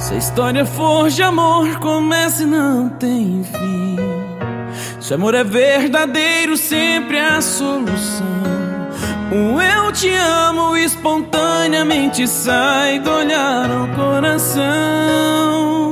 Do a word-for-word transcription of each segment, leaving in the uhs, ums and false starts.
Se a história for de amor, começa e não tem fim. Se amor é verdadeiro, sempre a solução. Um eu te amo espontaneamente sai do olhar ao coração.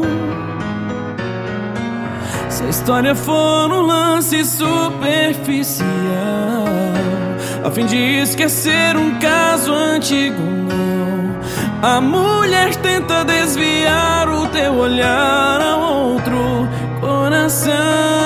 Se a história for um lance superficial, a fim de esquecer um caso antigo, não. A mulher tenta desviar o teu olhar a outro coração.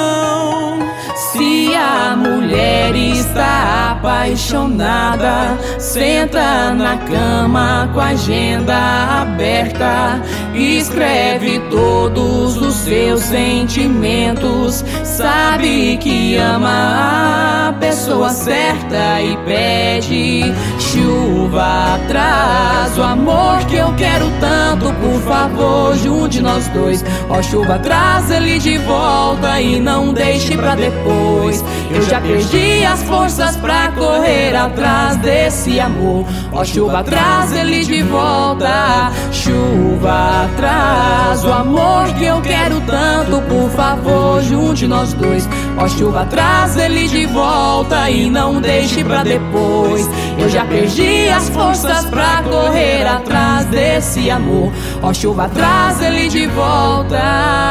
Se a mulher está apaixonada, senta na cama com a agenda aberta, escreve todos os seus sentimentos, sabe que ama a pessoa certa e pede: chuva, traz o amor que eu quero tanto, por favor, junte nós dois. Ó chuva, traz ele de volta e não deixe pra depois. Eu já perdi as forças pra correr atrás desse amor. Ó chuva, traz ele de volta. Chuva, traz o amor que eu quero tanto, por favor, junte nós dois. Ó chuva, traz ele de volta e não deixe pra depois. Eu já perdi as forças pra correr atrás desse amor. Ó chuva, traz ele de volta.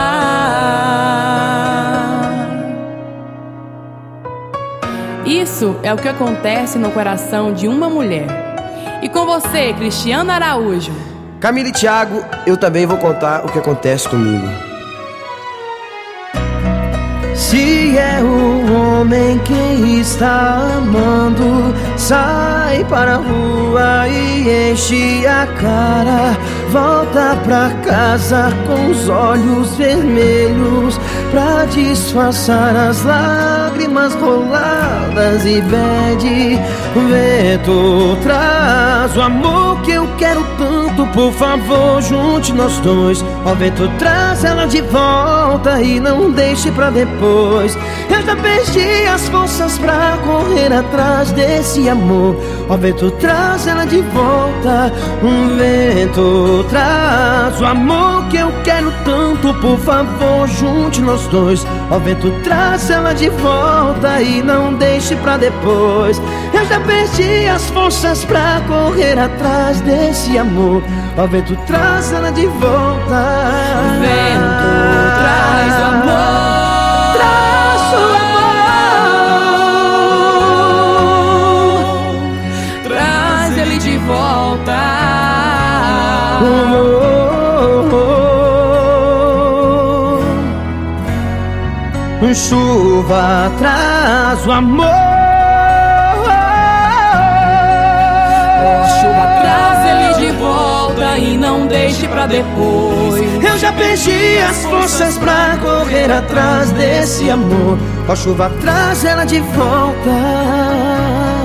Isso é o que acontece no coração de uma mulher. E com você, Cristiano Araújo. Camila e Thiago, eu também vou contar o que acontece comigo. Se é o homem quem está amando, sai para a rua e enche a cara. Volta pra casa com os olhos vermelhos pra disfarçar as lágrimas roladas e pede: vento, traz o amor que eu quero tanto, por favor, junte nós dois. Ó vento, traz ela de volta e não deixe pra depois. Eu já perdi as forças pra correr atrás desse amor. Ó vento, traz ela de volta. Um vento, traz o amor que eu quero tanto, por favor, junte nós dois. Ó vento, traz ela de volta e não deixe pra depois. Eu já perdi as forças pra correr atrás desse amor. Ó vento, traz ela de volta. Vento, traz o amor, traz o amor, traz ele de volta. Chuva, traz o amor. Oh, chuva, traz ele de volta e não deixe pra depois. Eu já perdi as forças pra correr atrás desse amor. Ó chuva, traz ela de volta.